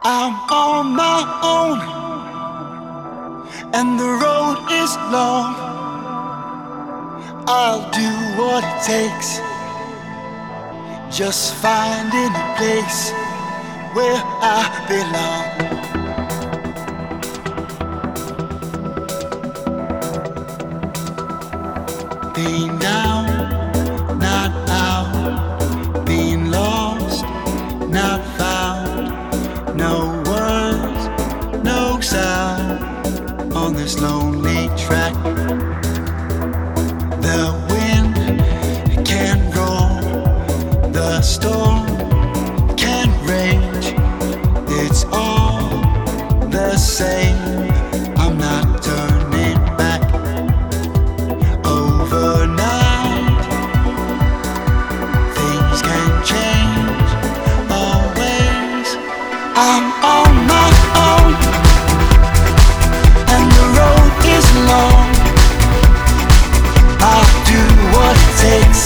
I'm on my own, and the road is long. I'll do what it takes, just finding a place where I belong. Being down, not out. Being lost, not found. No words, no sound on this lonely track. The wind can roll, the storm can rage. It's all the same. I'm not turning back. Overnight, things can change always. I'm on my own, and the road is long. I'll do what it takes,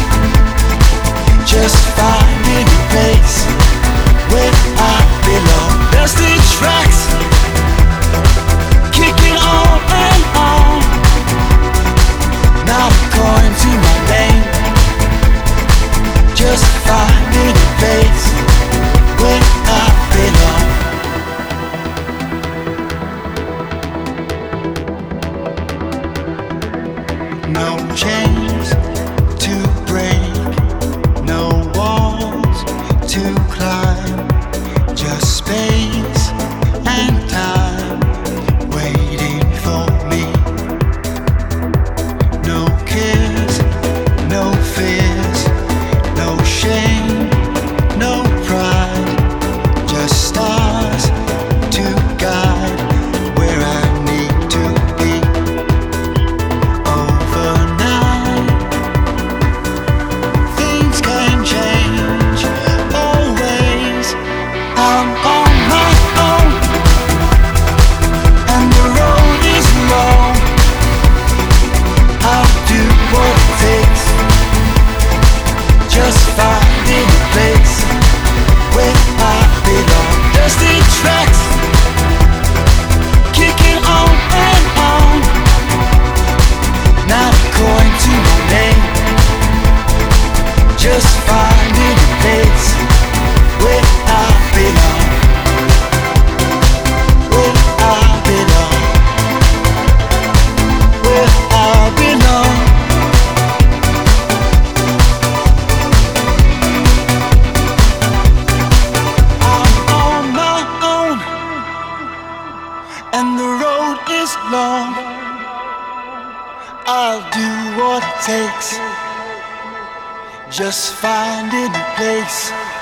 just finding a place where I belong. Dusty tracks, kicking on and on, not according to my name, just finding a place where I belong. No chains to break, no walls to climb, just space and time waiting for me. No cares, no fears, no shame, no pride, just stars to guide where I need to be. Overnight, things can change always. I'm on my own, and the road is long. I'll do what it takes, just finding a place where I belong. Dusty tracks, kicking on and on, not according to my name, just finding a place where I belong. Where I belong. Where I belong. I'm on my own, and the road is long. I'll do what it takes, just finding a place